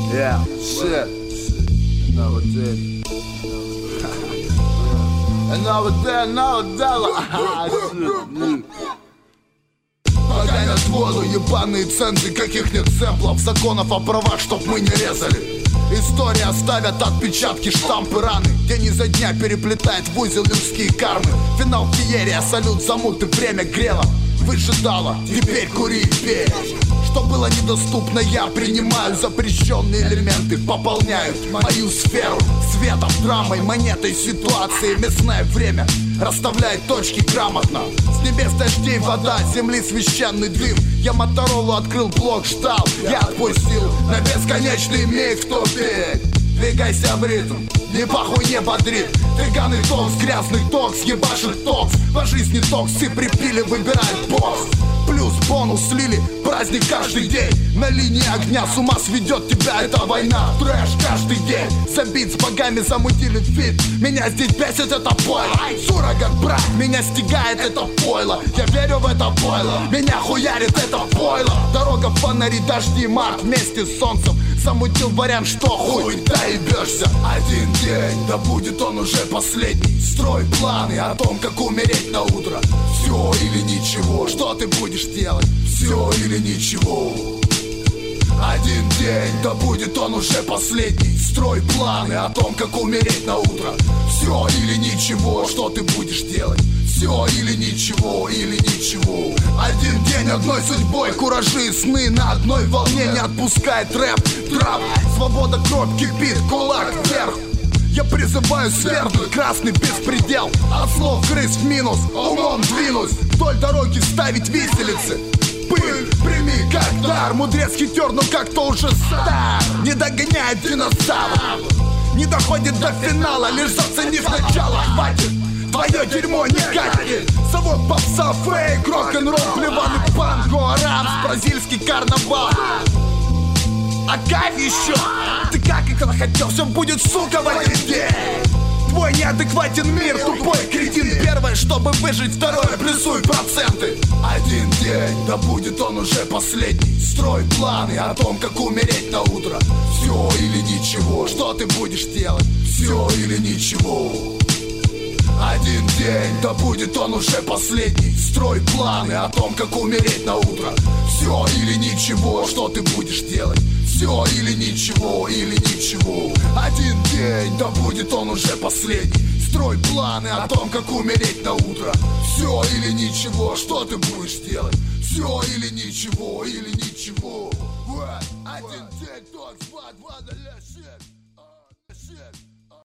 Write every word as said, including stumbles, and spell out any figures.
Yeah, shit. Another day. Another day, another day. Погонят воду, ебаные цензы, каких нет сэмплов, законов о правах, чтоб мы не резали. История оставят отпечатки, штампы, раны. День изо дня переплетает в узел людские кармы. Финал феерия, салют замуты, время грело. Выжидала, теперь кури и пей. Что было недоступно, я принимаю. Запрещенные элементы пополняют мою сферу светом, драмой, монетой, ситуацией. Местное время расставляет точки грамотно. С небес дождей вода, земли священный дым. Я Моторолу открыл, блок ждал. Я отпустил на бесконечный миг в тупик. Двигайся в ритм, не похуй, не бодрит. Триганый токс, грязный токс, ебашит токс. По жизни токсы припили, выбирает босс. Плюс бонус слили, праздник каждый день. На линии огня с ума сведет тебя эта война. Трэш каждый день, забит с богами, замутили фит. Меня здесь бесит это пойло. Суррогат брат, меня стигает это пойло. Я верю в это пойло, меня хуярит это пойло. Дорога, фонари, дожди, март вместе с солнцем. Замутил вариант, что хуй, да ебешься. Один день, да будет он уже последний. Строй планы о том, как умереть на утро. Все или ничего, что ты будешь делать? Все или ничего. Один день, да будет он уже последний. Строй планы о том, как умереть на утро. Все или ничего, что ты будешь делать? Все или ничего, или ничего. Один день одной судьбой, куражи и сны на одной волне. Не отпускает рэп, трап. Свобода, кровь кипит, кулак вверх. Я призываю свергнуть красный беспредел. От слов крыс в минус, умом двинусь. Вдоль дороги ставить виселицы. Пыль, прими как дар. Мудрец хитер, но как-то уже стар. Не догоняет динозавр, не доходит до финала, лишь заценив начало. Хватит, твое дерьмо не катит. Завод попса, фейк, рок-н-ролл, плеванный панго, рамс, бразильский карнавал. А кайф еще, ты как и когда хотел, все будет, сука, в один день. Твой неадекватен мир, тупой кретин. Первое, чтобы выжить, второе, плюсуй проценты. Один день, да будет он уже последний. Строй планы о том, как умереть на утро. Все или ничего, что ты будешь делать? Все или ничего. Один день, да будет он уже последний. Строй планы о том, как умереть на утро. Все или ничего, что ты будешь делать? Все или ничего, или ничего. Один день, да будет он уже последний. Строй планы о том, как умереть на утро. Все или ничего, что ты будешь делать? Все или ничего, или ничего. Один день, токс, два, два, ноля, шесть.